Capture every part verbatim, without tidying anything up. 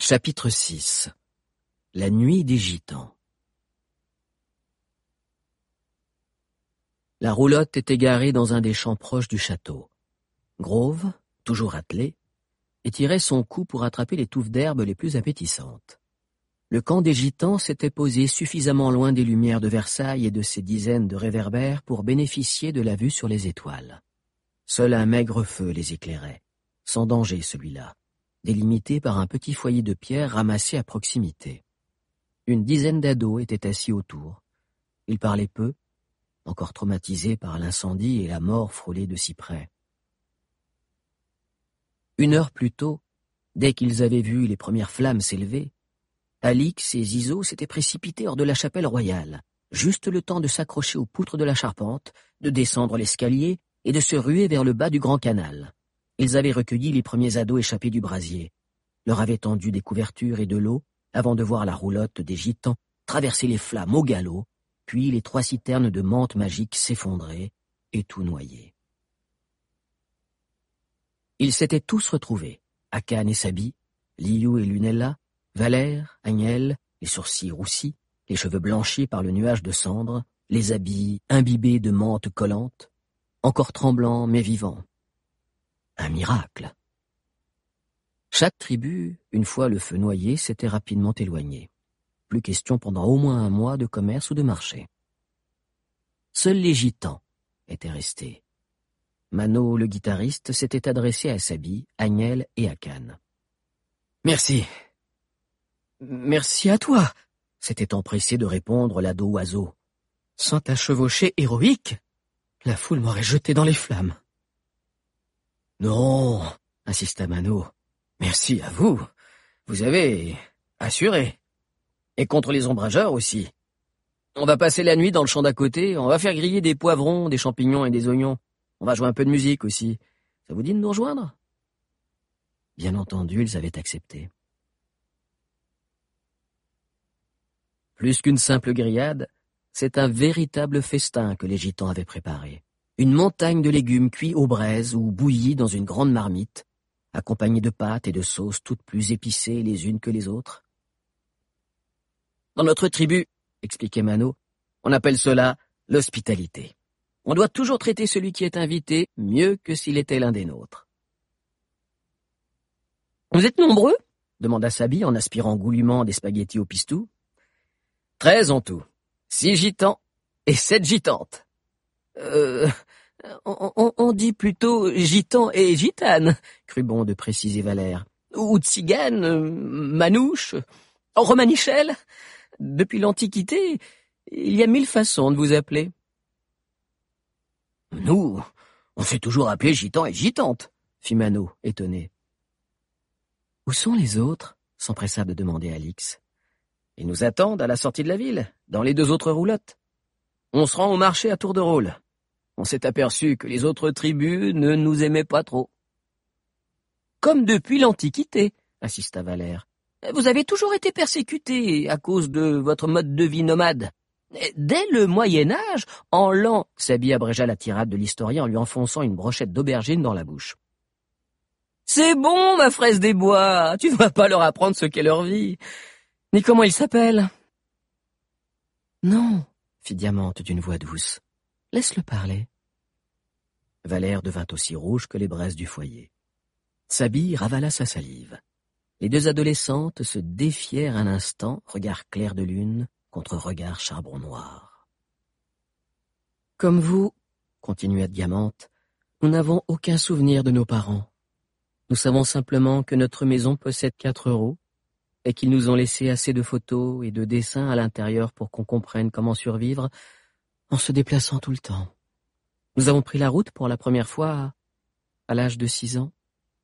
Chapitre six. La nuit des gitans. La roulotte était garée dans un des champs proches du château. Grove, toujours attelé, étirait son cou pour attraper les touffes d'herbe les plus appétissantes. Le camp des gitans s'était posé suffisamment loin des lumières de Versailles et de ses dizaines de réverbères pour bénéficier de la vue sur les étoiles. Seul un maigre feu les éclairait, sans danger celui-là, délimité par un petit foyer de pierre ramassé à proximité. Une dizaine d'ados étaient assis autour. Ils parlaient peu, encore traumatisés par l'incendie et la mort frôlée de si près. Une heure plus tôt, dès qu'ils avaient vu les premières flammes s'élever, Alix et Zizo s'étaient précipités hors de la chapelle royale, juste le temps de s'accrocher aux poutres de la charpente, de descendre l'escalier et de se ruer vers le bas du grand canal. Ils avaient recueilli les premiers ados échappés du brasier, leur avaient tendu des couvertures et de l'eau avant de voir la roulotte des gitans traverser les flammes au galop, puis les trois citernes de menthe magique s'effondrer et tout noyer. Ils s'étaient tous retrouvés, Akan et Sabi, Liu et Lunella, Valère, Agnelle, les sourcils roussis, les cheveux blanchis par le nuage de cendres, les habits imbibés de menthe collante, encore tremblants mais vivants. Un miracle. Chaque tribu, une fois le feu noyé, s'était rapidement éloignée. Plus question pendant au moins un mois de commerce ou de marché. Seuls les gitans étaient restés. Mano, le guitariste, s'était adressé à Sabi, Agnelle et Akan. « Merci. Merci à toi !» s'était empressé de répondre l'ado oiseau. « Sans ta chevauchée héroïque, la foule m'aurait jeté dans les flammes. » « Non, » insista Mano. « Merci à vous. Vous avez assuré. Et contre les ombrageurs aussi. On va passer la nuit dans le champ d'à côté, on va faire griller des poivrons, des champignons et des oignons. On va jouer un peu de musique aussi. Ça vous dit de nous rejoindre ?» Bien entendu, ils avaient accepté. Plus qu'une simple grillade, c'est un véritable festin que les gitans avaient préparé. Une montagne de légumes cuits aux braises ou bouillis dans une grande marmite, accompagnés de pâtes et de sauces toutes plus épicées les unes que les autres. Dans notre tribu, expliquait Mano, on appelle cela l'hospitalité. On doit toujours traiter celui qui est invité mieux que s'il était l'un des nôtres. « Vous êtes nombreux ?» demanda Sabi en aspirant goulûment des spaghettis au pistou. « Treize en tout. Six gitans et sept gitantes. »« Euh... On, on, on dit plutôt gitan et gitane, » crut bon de préciser Valère. « Ou tzigane, euh, manouche, romanichel. Depuis l'Antiquité, il y a mille façons de vous appeler. »« Nous, on s'est toujours appelé gitan et gitante, » fit Mano, étonné. « Où sont les autres ?» s'empressa de demander Alix. « Ils nous attendent à la sortie de la ville, dans les deux autres roulottes. On se rend au marché à tour de rôle. On s'est aperçu que les autres tribus ne nous aimaient pas trop. »« Comme depuis l'Antiquité, » insista Valère. « Vous avez toujours été persécutés à cause de votre mode de vie nomade. Dès le Moyen-Âge, en l'an... » Sabi abrégea la tirade de l'historien en lui enfonçant une brochette d'aubergine dans la bouche. « C'est bon, ma fraise des bois, tu ne vas pas leur apprendre ce qu'est leur vie. Ni comment ils s'appellent. »« Non, » fit Diamante d'une voix douce. « Laisse-le parler. » Valère devint aussi rouge que les braises du foyer. Sabi ravala sa salive. Les deux adolescentes se défièrent un instant, regard clair de lune contre regard charbon noir. « Comme vous, » continua Diamante, « nous n'avons aucun souvenir de nos parents. Nous savons simplement que notre maison possède quatre euros et qu'ils nous ont laissé assez de photos et de dessins à l'intérieur pour qu'on comprenne comment survivre en se déplaçant tout le temps. Nous avons pris la route pour la première fois à l'âge de six ans. »«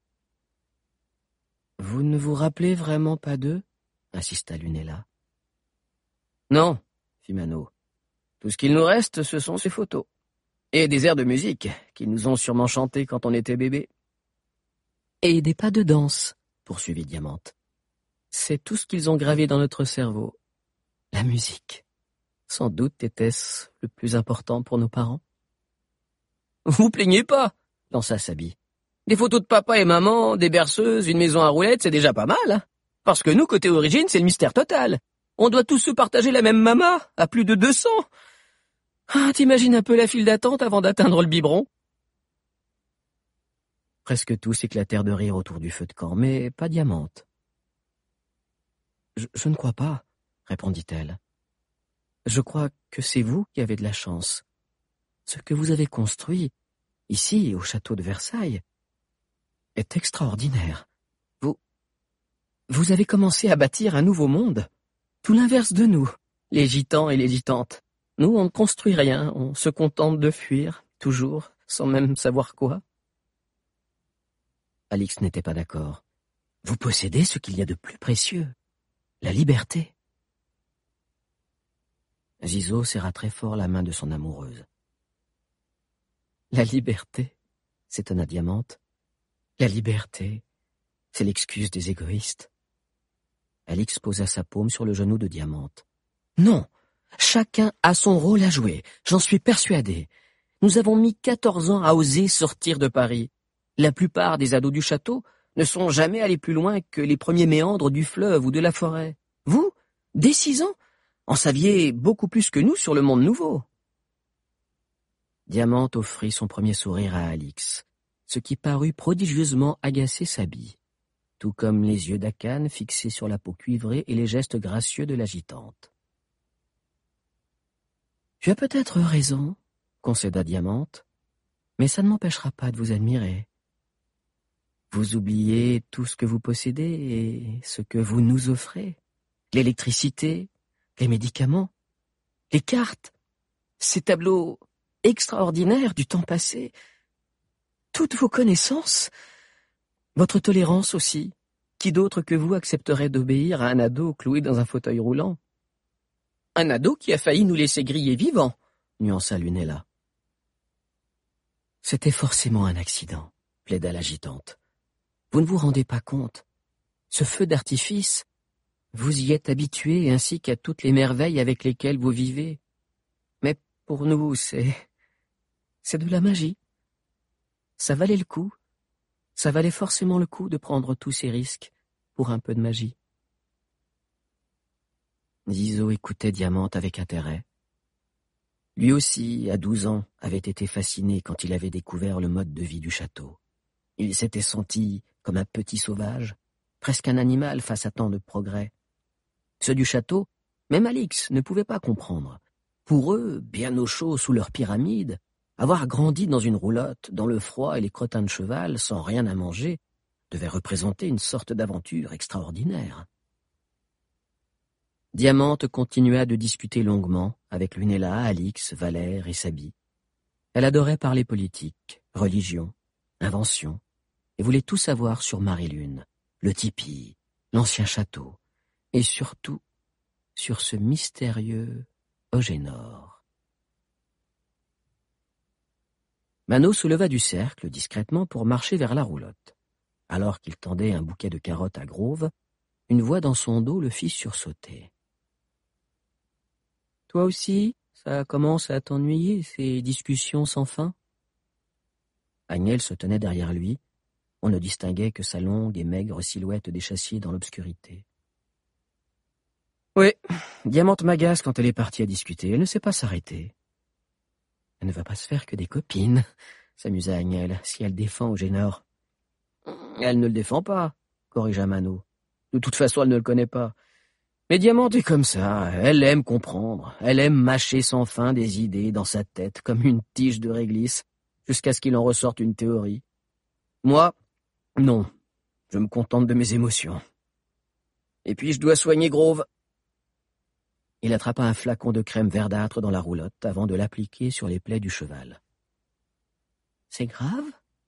Vous ne vous rappelez vraiment pas d'eux ?» insista Lunella. « Non, » fit Mano. « Tout ce qu'il nous reste, ce sont ces photos. Et des airs de musique qu'ils nous ont sûrement chantés quand on était bébé. »« Et des pas de danse, » poursuivit Diamante. « C'est tout ce qu'ils ont gravé dans notre cerveau. La musique. Sans doute était-ce le plus important pour nos parents. »« Vous plaignez pas, » lança Sabi. « Des photos de papa et maman, des berceuses, une maison à roulettes, c'est déjà pas mal. Hein ? Parce que nous, côté origine, c'est le mystère total. On doit tous se partager la même mama, à plus de deux cents. Ah, t'imagines un peu la file d'attente avant d'atteindre le biberon? Presque tous éclatèrent de rire autour du feu de camp, mais pas Diamante. Je, je ne crois pas, répondit-elle. Je crois que c'est vous qui avez de la chance. Ce que vous avez construit, ici, au château de Versailles, est extraordinaire. Vous, vous avez commencé à bâtir un nouveau monde. Tout l'inverse de nous, les gitans et les gitantes. Nous, on ne construit rien, on se contente de fuir, toujours, sans même savoir quoi. Alix n'était pas d'accord. Vous possédez ce qu'il y a de plus précieux, la liberté. Zizo serra très fort la main de son amoureuse. La liberté, s'étonna Diamante. La liberté, c'est l'excuse des égoïstes. Alix posa sa paume sur le genou de Diamante. Non, chacun a son rôle à jouer, j'en suis persuadée. Nous avons mis quatorze ans à oser sortir de Paris. La plupart des ados du château ne sont jamais allés plus loin que les premiers méandres du fleuve ou de la forêt. Vous, dès six ans, en saviez beaucoup plus que nous sur le monde nouveau. Diamante offrit son premier sourire à Alix, ce qui parut prodigieusement agacer Sabi, tout comme les yeux d'Akane fixés sur la peau cuivrée et les gestes gracieux de l'agitante. « Tu as peut-être raison, » concéda Diamante, « mais ça ne m'empêchera pas de vous admirer. Vous oubliez tout ce que vous possédez et ce que vous nous offrez. L'électricité, les médicaments, les cartes, ces tableaux extraordinaires du temps passé, toutes vos connaissances, votre tolérance aussi. Qui d'autre que vous accepterait d'obéir à un ado cloué dans un fauteuil roulant? Un ado qui a failli nous laisser griller vivants, nuança Lunella. C'était forcément un accident, plaida l'agitante. Vous ne vous rendez pas compte. Ce feu d'artifice, vous y êtes habitué ainsi qu'à toutes les merveilles avec lesquelles vous vivez. Mais pour nous, c'est... c'est de la magie. Ça valait le coup. Ça valait forcément le coup de prendre tous ces risques pour un peu de magie. Zizo écoutait Diamante avec intérêt. Lui aussi, à douze ans, avait été fasciné quand il avait découvert le mode de vie du château. Il s'était senti comme un petit sauvage, presque un animal face à tant de progrès. Ceux du château, même Alix ne pouvait pas comprendre. Pour eux, bien au chaud sous leur pyramide, avoir grandi dans une roulotte, dans le froid et les crottins de cheval, sans rien à manger, devait représenter une sorte d'aventure extraordinaire. Diamante continua de discuter longuement avec Lunella, Alix, Valère et Sabi. Elle adorait parler politique, religion, invention, et voulait tout savoir sur Marie-Lune, le tipi, l'ancien château, et surtout sur ce mystérieux Ogénor. Mano se leva du cercle discrètement pour marcher vers la roulotte. Alors qu'il tendait un bouquet de carottes à Grove, une voix dans son dos le fit sursauter. « Toi aussi, ça commence à t'ennuyer, ces discussions sans fin ?» Agnelle se tenait derrière lui. On ne distinguait que sa longue et maigre silhouette d'échassier dans l'obscurité. « Oui, Diamante m'agace quand elle est partie à discuter, elle ne sait pas s'arrêter. » « Elle ne va pas se faire que des copines, » s'amusa Agnelle, « si elle défend Ogénor. »« Elle ne le défend pas, » corrigea Mano. « De toute façon, elle ne le connaît pas. Mais Diamante est comme ça, elle aime comprendre, elle aime mâcher sans fin des idées dans sa tête, comme une tige de réglisse, jusqu'à ce qu'il en ressorte une théorie. Moi, non, je me contente de mes émotions. Et puis je dois soigner Grove. » Il attrapa un flacon de crème verdâtre dans la roulotte avant de l'appliquer sur les plaies du cheval. « C'est grave ?»«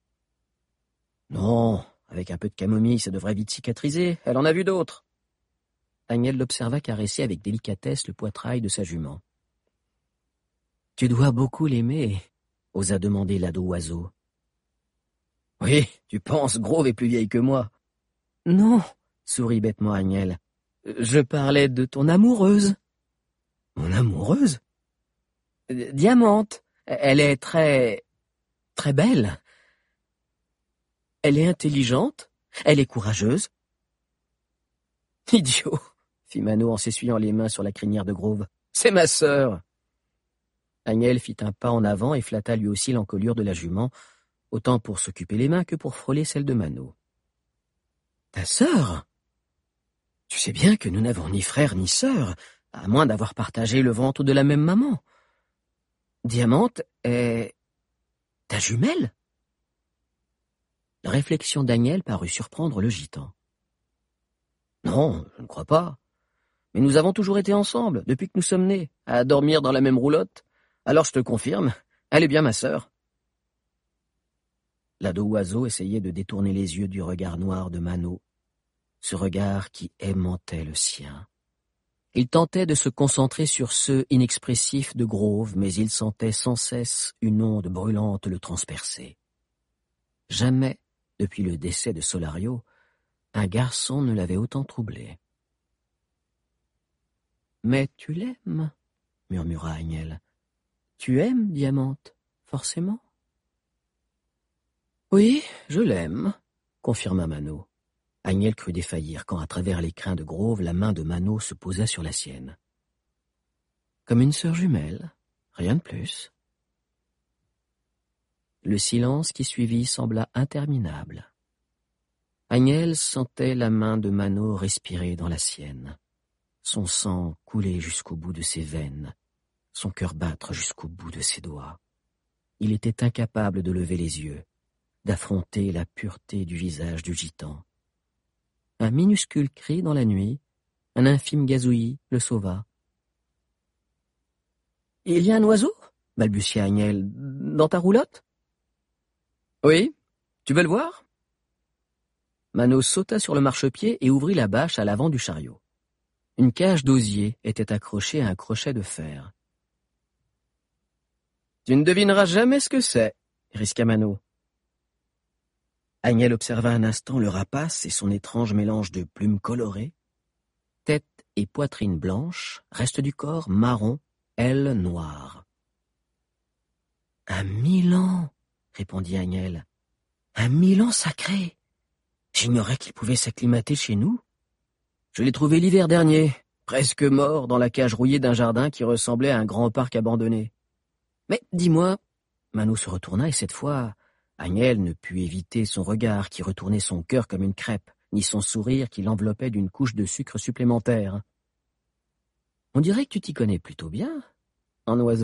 Non, avec un peu de camomille, ça devrait vite cicatriser. Elle en a vu d'autres. » Agnelle l'observa caresser avec délicatesse le poitrail de sa jument. « Tu dois beaucoup l'aimer » osa demander l'ado oiseau. « Oui, tu penses, Grove est plus vieille que moi. »« Non, » sourit bêtement Agnelle. « Je parlais de ton amoureuse. » « Mon amoureuse ?»« Diamante. Elle est très... très belle. Elle est intelligente. Elle est courageuse. Idiot, fit Mano en s'essuyant les mains sur la crinière de Grove. C'est ma sœur. Agnelle fit un pas en avant et flatta lui aussi l'encolure de la jument, autant pour s'occuper les mains que pour frôler celle de Mano. Ta sœur? Tu sais bien que nous n'avons ni frère ni sœur, à moins d'avoir partagé le ventre de la même maman. Diamante est ta jumelle? La réflexion d'Agnelle parut surprendre le gitan. Non, je ne crois pas. Mais nous avons toujours été ensemble, depuis que nous sommes nés, à dormir dans la même roulotte. Alors je te confirme, elle est bien ma sœur. L'ado oiseau essayait de détourner les yeux du regard noir de Mano, ce regard qui aimantait le sien. Il tentait de se concentrer sur ceux inexpressifs de Grove, mais il sentait sans cesse une onde brûlante le transpercer. Jamais, depuis le décès de Solario, un garçon ne l'avait autant troublé. « Mais tu l'aimes, » murmura Agnelle. « Tu aimes Diamante, forcément ?»« Oui, je l'aime, » confirma Mano. Agnelle crut défaillir quand, à travers les crins de Grove, la main de Mano se posa sur la sienne. Comme une sœur jumelle, rien de plus. Le silence qui suivit sembla interminable. Agnelle sentait la main de Mano respirer dans la sienne, son sang couler jusqu'au bout de ses veines, son cœur battre jusqu'au bout de ses doigts. Il était incapable de lever les yeux, d'affronter la pureté du visage du gitan. Un minuscule cri dans la nuit, un infime gazouillis le sauva. « Il y a un oiseau ?» balbutia Agnelle. « Dans ta roulotte ?»« Oui, tu veux le voir ?» Mano sauta sur le marchepied et ouvrit la bâche à l'avant du chariot. Une cage d'osier était accrochée à un crochet de fer. « Tu ne devineras jamais ce que c'est, » risqua Mano. Agnelle observa un instant le rapace et son étrange mélange de plumes colorées, tête et poitrine blanches, reste du corps marron, ailes noires. « Un milan, » répondit Agnelle. « Un milan sacré. J'ignorais qu'il pouvait s'acclimater chez nous. Je l'ai trouvé l'hiver dernier, presque mort dans la cage rouillée d'un jardin qui ressemblait à un grand parc abandonné. Mais dis-moi, » Mano se retourna et cette fois, Agnelle ne put éviter son regard qui retournait son cœur comme une crêpe, ni son sourire qui l'enveloppait d'une couche de sucre supplémentaire. « On dirait que tu t'y connais plutôt bien, en oiseau. »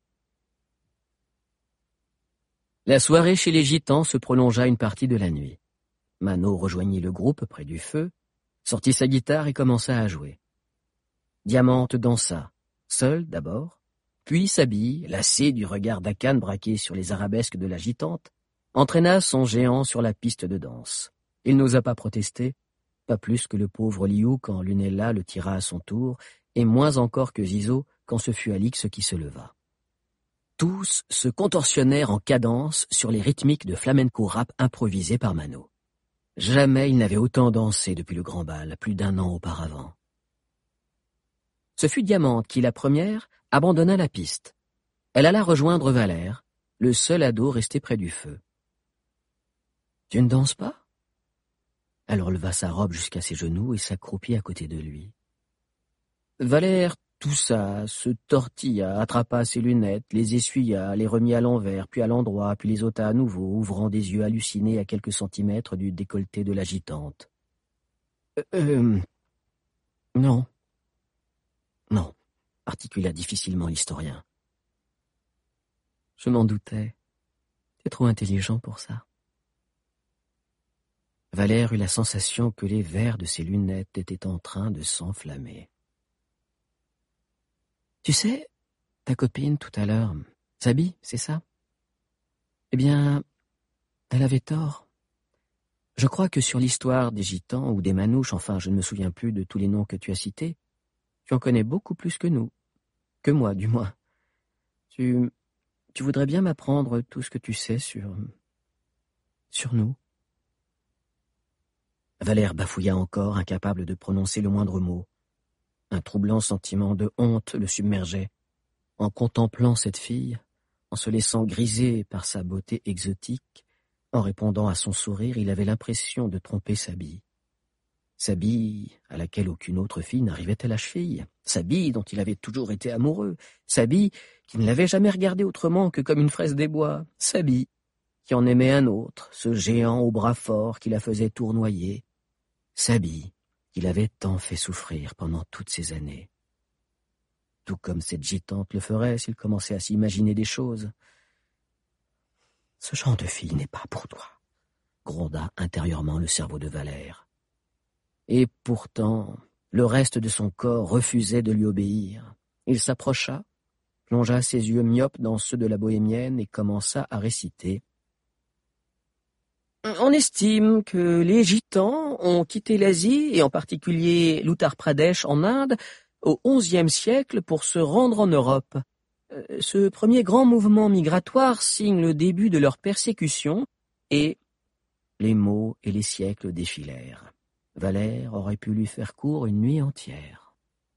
La soirée chez les gitans se prolongea une partie de la nuit. Mano rejoignit le groupe près du feu, sortit sa guitare et commença à jouer. Diamante dansa, seule d'abord, puis s'habille, lassée du regard d'Akan braqué sur les arabesques de la gitante, entraîna son géant sur la piste de danse. Il n'osa pas protester, pas plus que le pauvre Liu quand Lunella le tira à son tour, et moins encore que Zizo quand ce fut Alix qui se leva. Tous se contorsionnèrent en cadence sur les rythmiques de flamenco rap improvisés par Mano. Jamais il n'avait autant dansé depuis le grand bal, plus d'un an auparavant. Ce fut Diamante qui, la première, abandonna la piste. Elle alla rejoindre Valère, le seul ado resté près du feu. « Tu ne danses pas ?» Elle releva sa robe jusqu'à ses genoux et s'accroupit à côté de lui. Valère toussa, se tortilla, attrapa ses lunettes, les essuya, les remit à l'envers, puis à l'endroit, puis les ôta à nouveau, ouvrant des yeux hallucinés à quelques centimètres du décolleté de la gitante. Euh, euh, non. Non, articula difficilement l'historien. Je m'en doutais. T'es trop intelligent pour ça. Valère eut la sensation que les verres de ses lunettes étaient en train de s'enflammer. Tu sais, ta copine tout à l'heure, Sabi, c'est ça? Eh bien, elle avait tort. Je crois que sur l'histoire des gitans ou des manouches, enfin je ne me souviens plus de tous les noms que tu as cités, tu en connais beaucoup plus que nous. Que moi, du moins. Tu, tu voudrais bien m'apprendre tout ce que tu sais sur... sur nous. Valère bafouilla encore, incapable de prononcer le moindre mot. Un troublant sentiment de honte le submergeait. En contemplant cette fille, en se laissant griser par sa beauté exotique, en répondant à son sourire, il avait l'impression de tromper Sabi. Sabie à laquelle aucune autre fille n'arrivait à la cheville, Sabie dont il avait toujours été amoureux, Sabie qui ne l'avait jamais regardé autrement que comme une fraise des bois, Sabie qui en aimait un autre, ce géant au bras fort qui la faisait tournoyer, Sabie qui l'avait tant fait souffrir pendant toutes ces années. Tout comme cette gitante le ferait s'il commençait à s'imaginer des choses. « Ce genre de fille n'est pas pour toi », gronda intérieurement le cerveau de Valère. Et pourtant, le reste de son corps refusait de lui obéir. Il s'approcha, plongea ses yeux myopes dans ceux de la bohémienne et commença à réciter. On estime que les Gitans ont quitté l'Asie, et en particulier l'Uttar Pradesh en Inde, au onzième siècle pour se rendre en Europe. Ce premier grand mouvement migratoire signe le début de leur persécution, et les mots et les siècles défilèrent. Valère aurait pu lui faire court une nuit entière.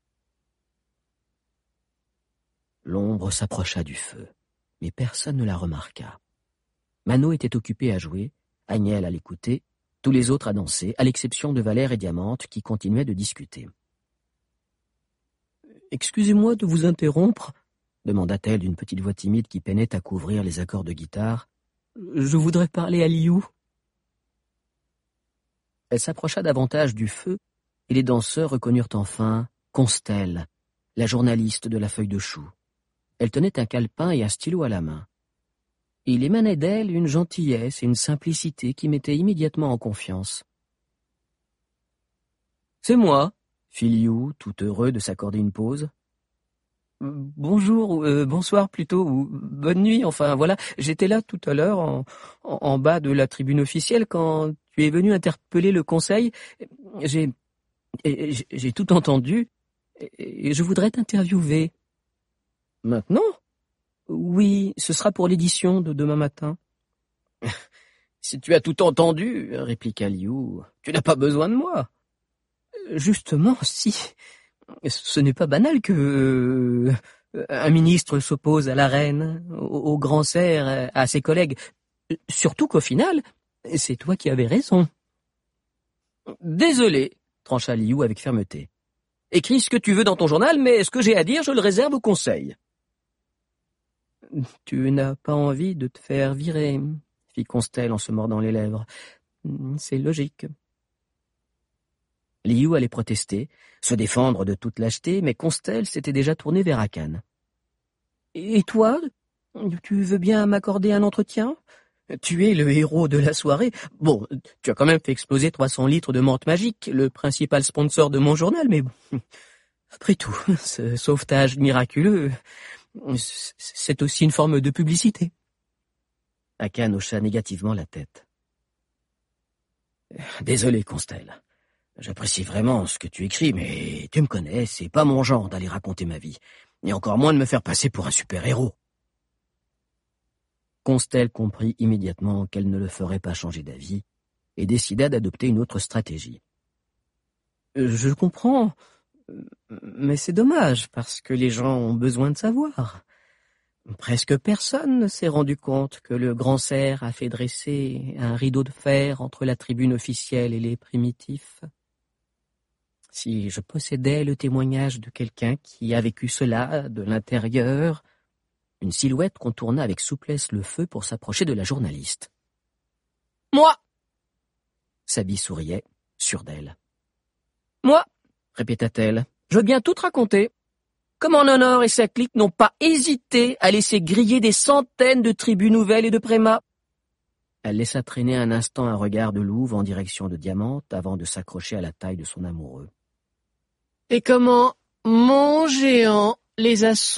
L'ombre s'approcha du feu, mais personne ne la remarqua. Mano était occupé à jouer, Agnelle à l'écouter, tous les autres à danser, à l'exception de Valère et Diamante qui continuaient de discuter. « Excusez-moi de vous interrompre » demanda-t-elle d'une petite voix timide qui peinait à couvrir les accords de guitare. « Je voudrais parler à Liu. » Elle s'approcha davantage du feu, et les danseurs reconnurent enfin Constelle, la journaliste de la Feuille de Chou. Elle tenait un calepin et un stylo à la main. Il émanait d'elle une gentillesse et une simplicité qui mettaient immédiatement en confiance. « C'est moi », fit Liu, tout heureux de s'accorder une pause. « Bonjour, euh, bonsoir plutôt, ou bonne nuit, enfin voilà, j'étais là tout à l'heure, en, en, en bas de la tribune officielle, quand tu es venu interpeller le conseil. J'ai, j'ai tout entendu, et je voudrais t'interviewer. »« Maintenant ? » ?»« Oui, ce sera pour l'édition de demain matin. »« Si tu as tout entendu, répliqua Liu, tu n'as pas besoin de moi. »« Justement, si. Ce n'est pas banal que euh, un ministre s'oppose à la reine, au, au grand cerf, à ses collègues. Surtout qu'au final, c'est toi qui avais raison. »« Désolé, trancha Liu avec fermeté. Écris ce que tu veux dans ton journal, mais ce que j'ai à dire, je le réserve au conseil. »« Tu n'as pas envie de te faire virer, fit Constelle en se mordant les lèvres. C'est logique. » Liu allait protester, se défendre de toute lâcheté, mais Constelle s'était déjà tournée vers Akane. « Et toi, tu veux bien m'accorder un entretien ? Tu es le héros de la soirée. Bon, tu as quand même fait exploser trois cents litres de menthe magique, le principal sponsor de mon journal, mais bon, après tout, ce sauvetage miraculeux, c'est aussi une forme de publicité. » Akane hocha négativement la tête. « Désolé, Constelle. J'apprécie vraiment ce que tu écris, mais tu me connais, c'est pas mon genre d'aller raconter ma vie, et encore moins de me faire passer pour un super-héros. » Constelle comprit immédiatement qu'elle ne le ferait pas changer d'avis, et décida d'adopter une autre stratégie. « Je comprends, mais c'est dommage, parce que les gens ont besoin de savoir. Presque personne ne s'est rendu compte que le grand cerf a fait dresser un rideau de fer entre la tribune officielle et les primitifs. Si je possédais le témoignage de quelqu'un qui a vécu cela de l'intérieur... » Une silhouette contourna avec souplesse le feu pour s'approcher de la journaliste. « Moi !» Sabie souriait, sûre d'elle. « Moi !» répéta-t-elle. « Je veux bien tout te raconter. Comment Honor et sa clique n'ont pas hésité à laisser griller des centaines de tribus nouvelles et de prémas. » Elle laissa traîner un instant un regard de louve en direction de Diamante avant de s'accrocher à la taille de son amoureux. « Et comment mon géant les a sauvés ?»